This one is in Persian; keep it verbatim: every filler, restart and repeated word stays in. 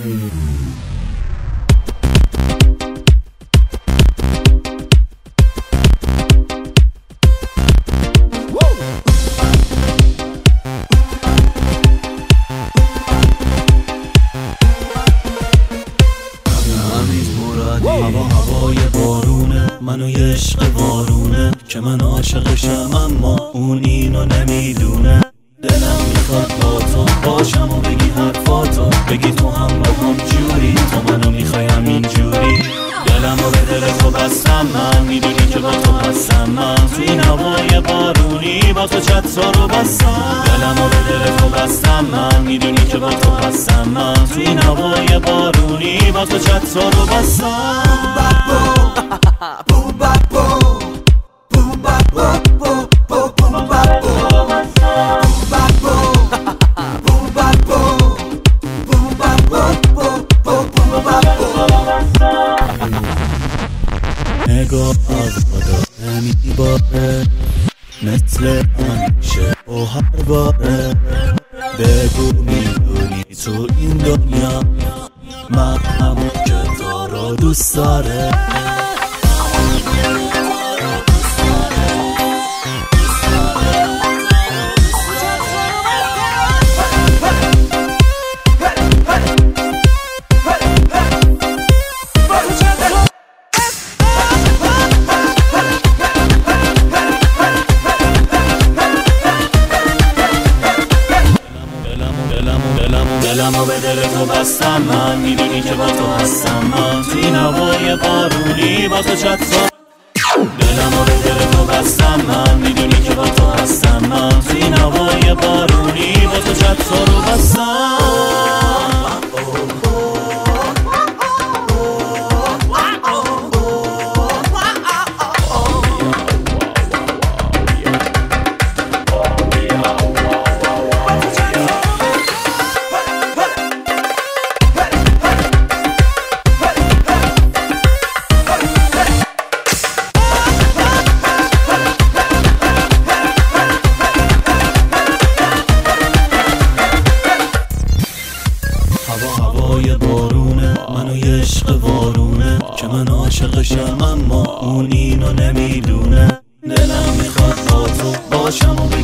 هوا هوای بارونه، منو یه عشق وارونه که من عاشقشم اما اون اینو نمیدونه. دلم میخواد با تو باشم و بگی حرفاتو، بگی تو هم با هم جوری، تو منو میخوای همین جوری. دلم رو به دل تو بستم من، میدونی که با تو هستم من. تو این هوای بارونی با تو چترا رو بستم. دلم رو به دل تو بستم من، میدونی که با تو هستم من. تو این هوای بارونی با تو چترا رو بستم. نگاه آزادا نمیباره مثل همیشه و هر باره. بگو میدونی تو این دنیا من همون که تو رو دوست داره. دلمو به دل تو بستم من، میدونی که با تو هستم من. تو این هوای بارونی با تو چترا. دلمو به دل تو بستم من، میدونی که با تو هستم من. تو این هوای بارونی با تو چترا رو بستم. هوای بارونه، منو یه عشق وارونه که من عاشقشم اما اون اینو نمیدونه. دلم میخواد با تو باشم و